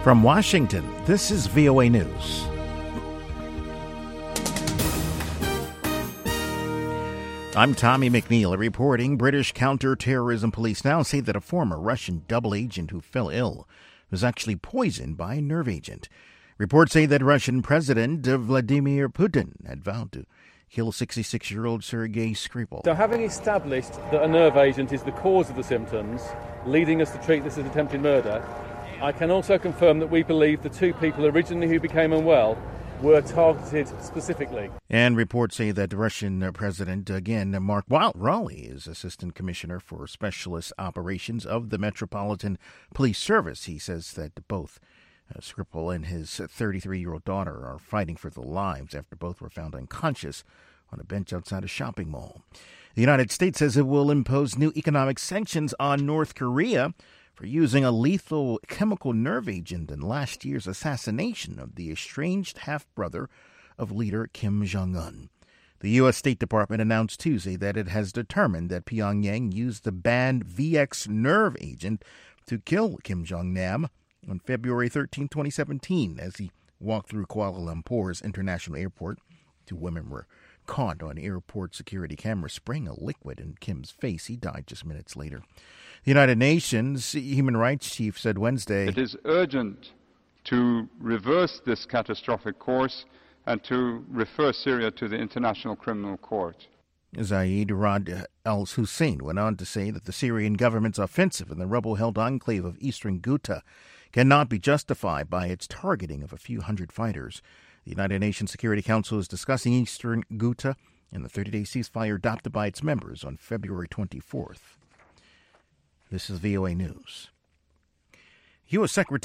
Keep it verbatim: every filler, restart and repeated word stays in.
From Washington, this is V O A News. I'm Tommy McNeil reporting. British counter-terrorism police now say that a former Russian double agent who fell ill was actually poisoned by a nerve agent. Reports say that Russian President Vladimir Putin had vowed to kill sixty-six-year-old Sergei Skripal. So having established that a nerve agent is the cause of the symptoms, leading us to treat this as attempted murder, I can also confirm that we believe the two people originally who became unwell were targeted specifically. And reports say that the Russian President, again, Mark Rowley, is Assistant Commissioner for Specialist Operations of the Metropolitan Police Service. He says that both uh, Skripal and his thirty-three-year-old daughter are fighting for their lives after both were found unconscious on a bench outside a shopping mall. The United States says it will impose new economic sanctions on North Korea for using a lethal chemical nerve agent in last year's assassination of the estranged half-brother of leader Kim Jong-un. The U S. State Department announced Tuesday that it has determined that Pyongyang used the banned V X nerve agent to kill Kim Jong-nam on February thirteenth, twenty seventeen, as he walked through Kuala Lumpur's international airport. Two women were caught on airport security cameras spraying a liquid in Kim's face. He died just minutes later. The United Nations Human Rights Chief said Wednesday, "It is urgent to reverse this catastrophic course and to refer Syria to the International Criminal Court." Zaid Rad al-Hussein went on to say that the Syrian government's offensive in the rebel-held enclave of eastern Ghouta cannot be justified by its targeting of a few hundred fighters. The United Nations Security Council is discussing eastern Ghouta and the thirty-day ceasefire adopted by its members on February twenty-fourth. This is V O A News. U S. Secretary